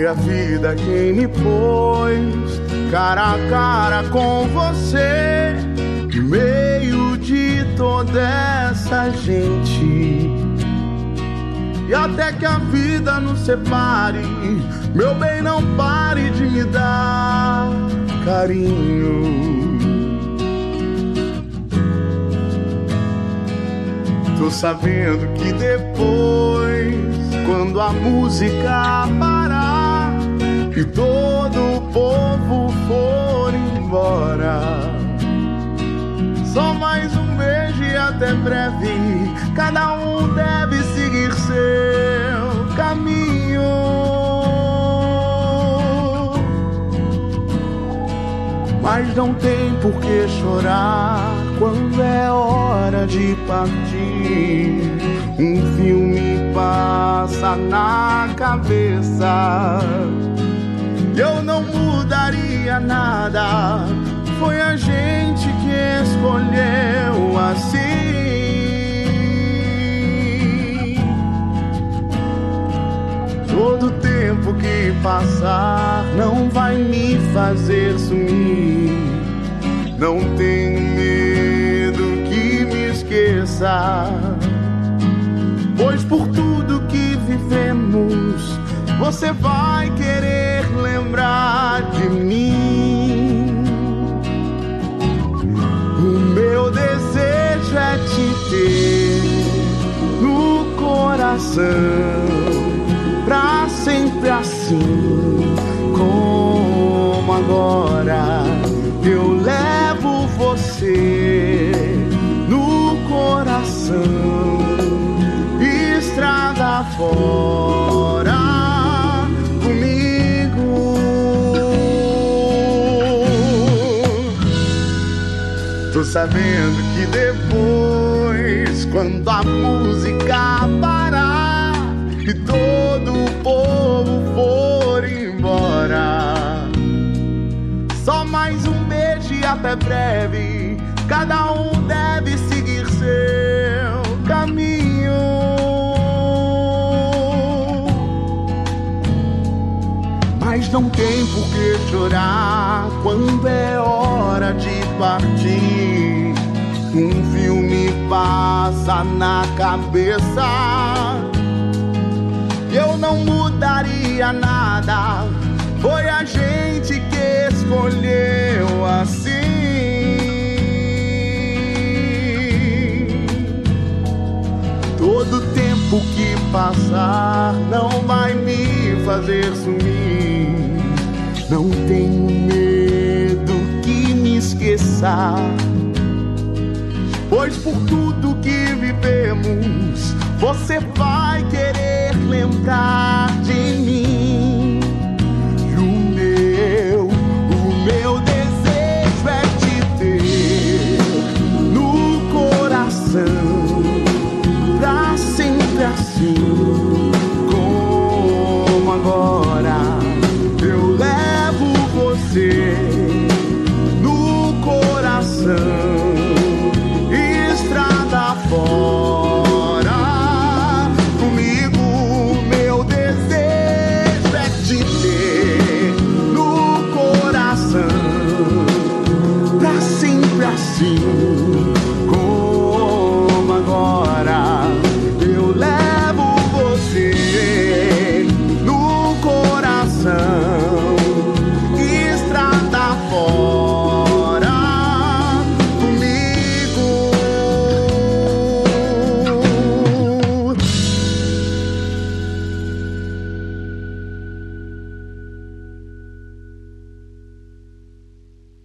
Foi a vida quem me pôs cara a cara com você, no meio de toda essa gente. E até que a vida nos separe, meu bem, não pare de me dar carinho. Tô sabendo que depois, quando a música parar e todo o povo for embora, só mais um beijo e até breve, cada um deve seguir seu caminho. Mas não tem por que chorar quando é hora de partir. Um filme passa na cabeça, eu não mudaria nada. Foi a gente que escolheu assim. Todo tempo que passar não vai me fazer sumir. Não tenho medo que me esqueça, pois por tudo que vivemos você vai querer lembrar de mim. O meu desejo é te ter no coração, pra sempre assim como agora. Eu levo você no coração, estrada fora comigo. Tô sabendo que depois, quando a música parar e todo o povo for embora, só mais um beijo e até breve, cada um deve seguir seu caminho. Mas não tem por que chorar quando é hora de partir. Um filme passa na cabeça, eu não mudaria nada. Foi a gente que escolheu assim. Todo tempo que passar não vai me fazer sumir. Não tenho medo que me esqueça, pois por tudo que vivemos você vai querer lembrar de mim. O meu desejo é te ter no coração, pra sempre assim como agora. Eu levo você no coração, estrada fora comigo. Meu desejo é te ter no coração, pra sempre assim